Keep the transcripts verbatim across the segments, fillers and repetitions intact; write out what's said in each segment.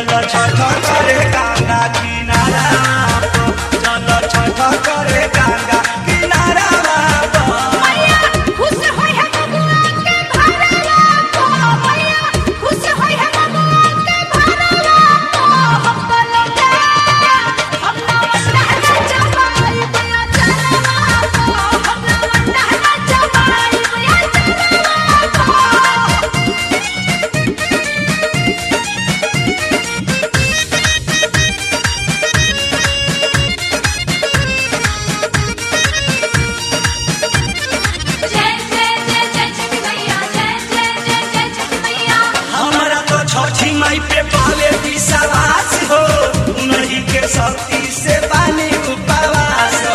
चल छठ करे गंगा किनारा चल छठ करे गंगा किनारा मैया खुश होई है बबुआ के भरला को मैया खुश होई है बबुआ के भरला को हम तो लगे हम लवंडा ना जमाई मैया चलवा को हम लवंडा ना जमाई मैया चलवा को जय जय जय जय छठी मैया जय जय जय जय छठी मैया हमारा तो छठी माई पे पावे विश्वास हो उन्हीं के शक्ति से बानी उपवास हो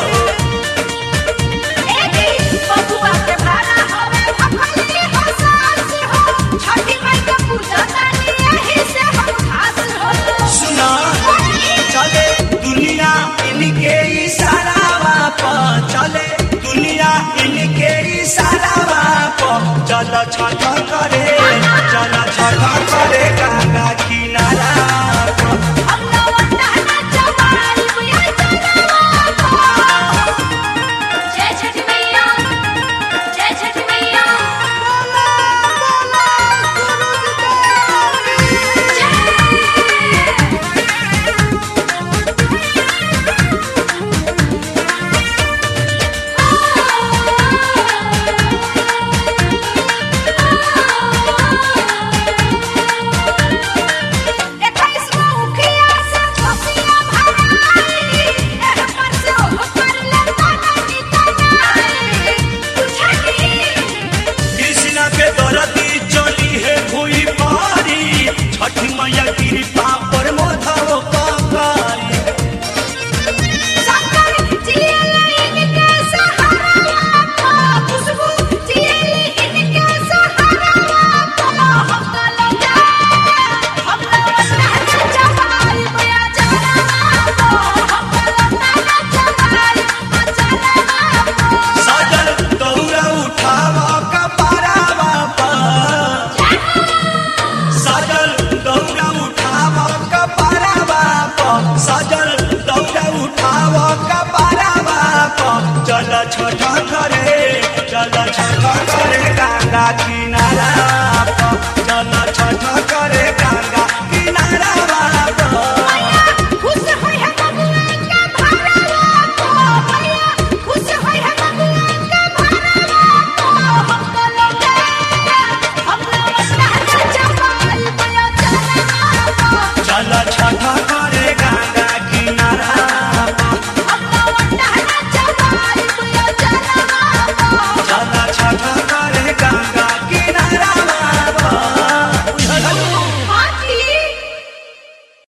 एदी बबुआ के भारा होवे भखली हो सास हो छठी माई के पूजा तानी यही से हम खास हो सुना चले दुनिया इनके इशारा पर चले दुनिया इनके इशारा पर चल छठ करे चल छठ करे गंगा किनारा हम लवंडा ना जमाई मैया चलवा को जय छठी मैया जय छठी मैया इक्कीस मुखिया से खुशियां भराई एह पर से ओह पर लेता नहीं तनाई छठी कृष्णा के दरदी चली है भूई पारी छठ मैया कृपा पर मोधव ककारी शंकर जियले इनके सहारा को खुशबू जियले इनके सहारा को हम तो लगे हम लवंडा ना जमाई मैया चलवा को हम लवंडा ना जमाई मैया चलवा को सजल दौरा उठाव कपारावा पर सजल दौरा उठाव कपारावा पर सजल दौरा उठाव कपारावा पर चल छठ करे चल छठ करे गंगा किनारा